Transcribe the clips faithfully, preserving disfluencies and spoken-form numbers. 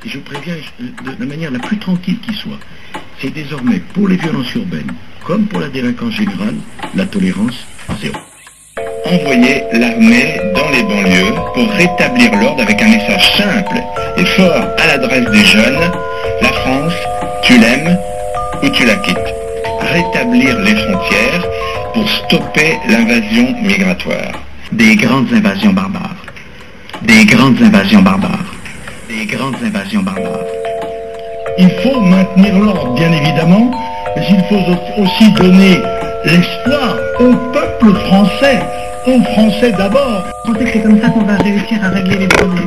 et je préviens de la manière la plus tranquille qui soit, c'est désormais pour les violences urbaines, comme pour la délinquance générale, la tolérance zéro. Envoyer l'armée dans les banlieues pour rétablir l'ordre avec un message simple et fort à l'adresse des jeunes. La France, tu l'aimes ou tu la quittes. Rétablir les frontières pour stopper l'invasion migratoire. Des grandes invasions barbares. Des grandes invasions barbares. Des grandes invasions barbares. Il faut maintenir l'ordre, bien évidemment, mais il faut aussi donner l'espoir au peuple français, aux Français d'abord. Je pensais que c'est comme ça qu'on va réussir à régler les problèmes.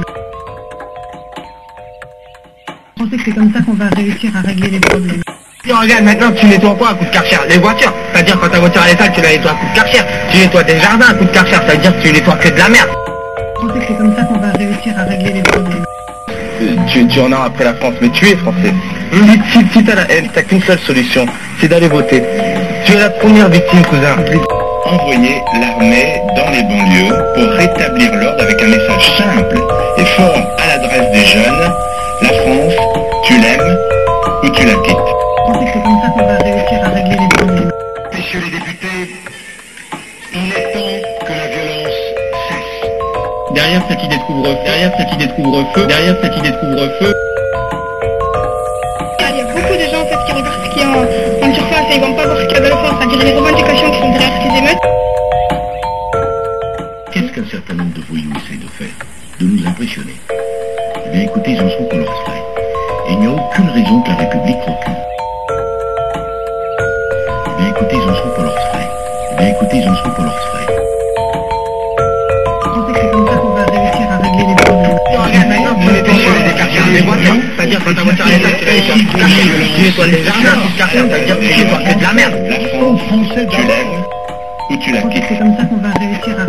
Je pensais que c'est comme ça qu'on va réussir à régler les problèmes. Et regarde, maintenant tu nettoies quoi à coup de Karcher? Les voitures. C'est-à-dire quand ta voiture elle est sale, tu la nettoies à coup de Karcher. Tu nettoies des jardins à coup de Karcher, ça veut dire que tu nettoies que de la merde. Je pensais que c'est comme ça qu'on va réussir à régler les problèmes. Tu, tu en as après la France, mais tu es français. Si, si, si t'as la haine, t'as qu'une seule solution, c'est d'aller voter. Tu es la première victime, cousin. Envoyer l'armée dans les banlieues pour rétablir l'ordre avec un message simple et fort à l'adresse des jeunes. La France, tu l'aimes ou tu la quittes. Je pensais que c'est comme ça qu'on va réussir à régler les problèmes. Messieurs les députés, il est temps que la violence cesse. Derrière cette idée de couvre-feu, derrière cette idée de couvre-feu, derrière cette idée de couvre-feu. Il y a beaucoup de gens en fait qui regardent ce qui est en, en surface et ils vont pas voir ce qu'il y a de la force, c'est-à-dire les revendications qui sont derrière ces émeutes. Qu'est-ce qu'un certain nombre de voyous essayent de faire? De nous impressionner. Eh bien écoutez, ils en sont pour leurs frais. Et il n'y a aucune raison que la République recule. Eh bien écoutez, ils en sont pour leurs frais. Eh bien écoutez, ils en sont pour leurs frais. Je pensais que c'est comme ça qu'on va réussir à régler les problèmes. Regarde, maintenant tu nettoies des Karcher, des voitures. C'est-à-dire quand ta voiture elle est sale, tu la nettoies à coup de Karcher. Tu nettoies des jardins à coup de Karcher, ça veut dire que tu nettoies que de la merde. La France, tu l'aimes ou tu la Je pensais que quittes. c'est comme ça qu'on va réussir à